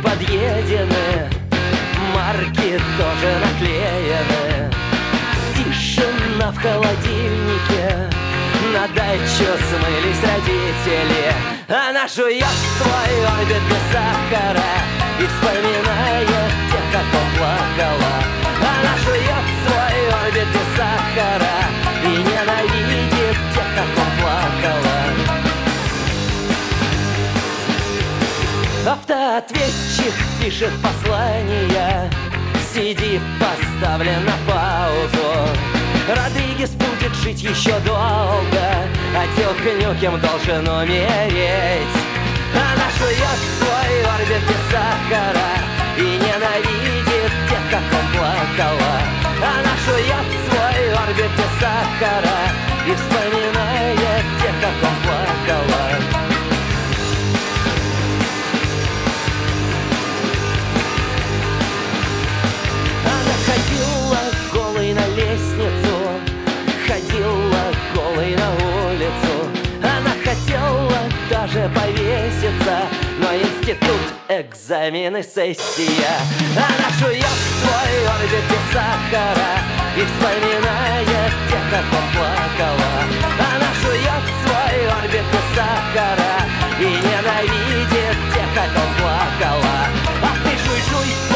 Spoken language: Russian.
подъедены, марки тоже наклеены. Тишина в холодильнике, на дачу смылись родители. Она жует свой орбит без сахара и вспоминает тех, как он плакала. Она жует свой орбит без сахара и ненавидит тех, как он плакала. Автоответчик пишет послание, CD поставлен на паузу. Родригес будет жить еще долго, а Дюк Нюкем должен умереть. Она жует свой орбит без сахара и ненавидит тех, как он плакала. Она жует свой орбит без сахара и вспоминает тех, как он плакала. На лестницу, ходила голой на улицу. Она хотела даже повеситься, но институт, экзамены, сессия. Она жует свой орбит без сахара и вспоминает тех, как он плакала. Она жует свой орбит без сахара и ненавидит тех, как он плакала. А ты жуй-жуй,